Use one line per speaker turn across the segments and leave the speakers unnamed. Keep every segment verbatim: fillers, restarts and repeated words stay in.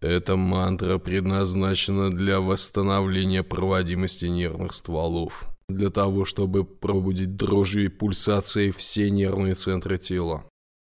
Эта мантра предназначена для восстановления проводимости нервных стволов, для того, чтобы пробудить дрожью и пульсацией все нервные центры тела.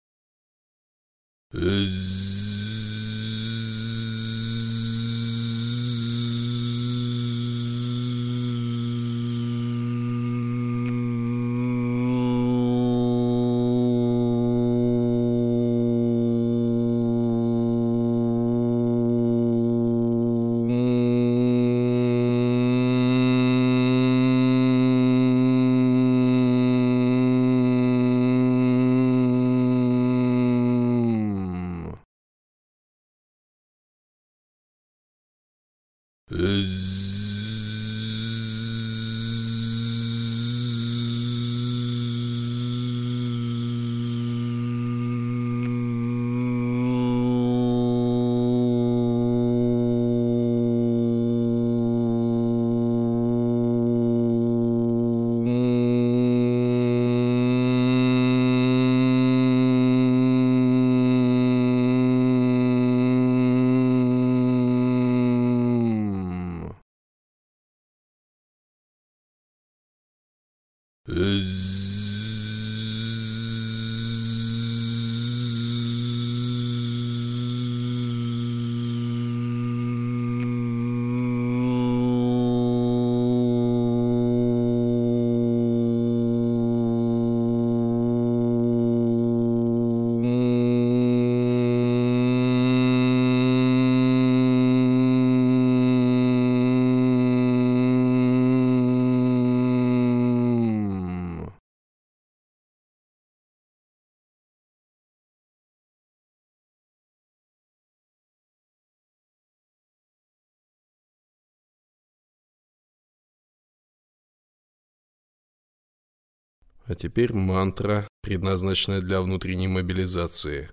А теперь мантра, предназначенная для внутренней мобилизации.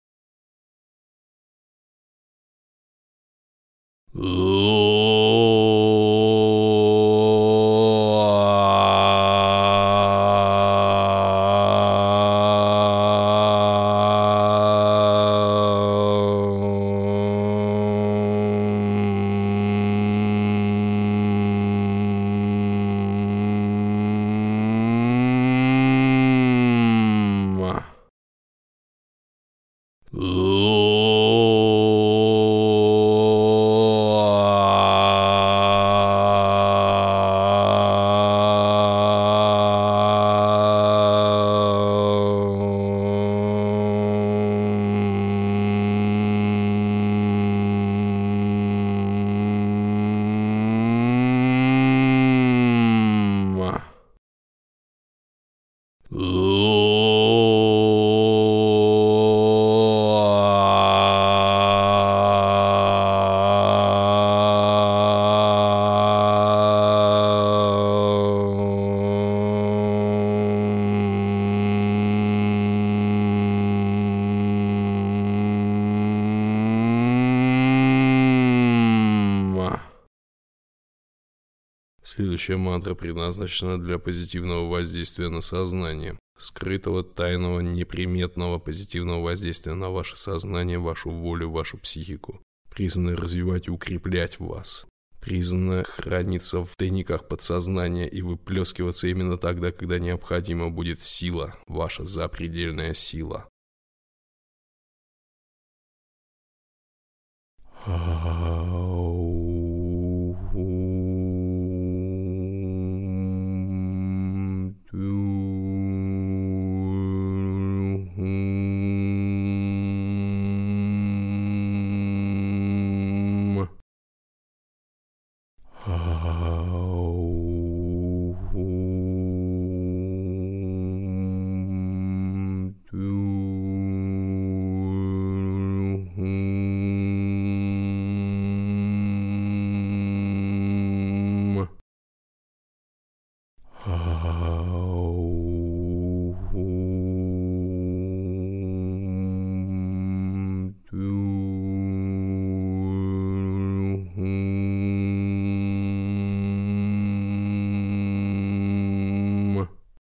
Следующая мантра предназначена для позитивного воздействия на сознание, скрытого, тайного, неприметного позитивного воздействия на ваше сознание, вашу волю, вашу психику, призванное развивать и укреплять вас, призванное храниться в тайниках подсознания и выплескиваться именно тогда, когда необходима будет сила, ваша запредельная сила. А-а-а.